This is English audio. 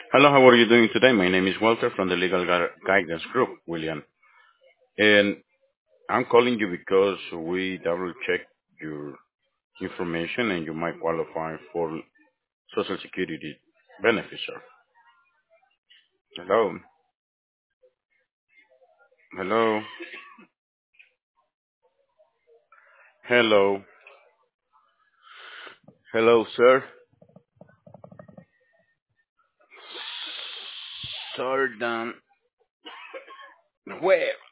Hello, how are you doing today? My name is Walter from the Legal Guidance Group, William. And I'm calling you because we double checked your information and you might qualify for Social Security benefits, sir. Hello, hello, hello, hello, sir. Sir Dan Webb.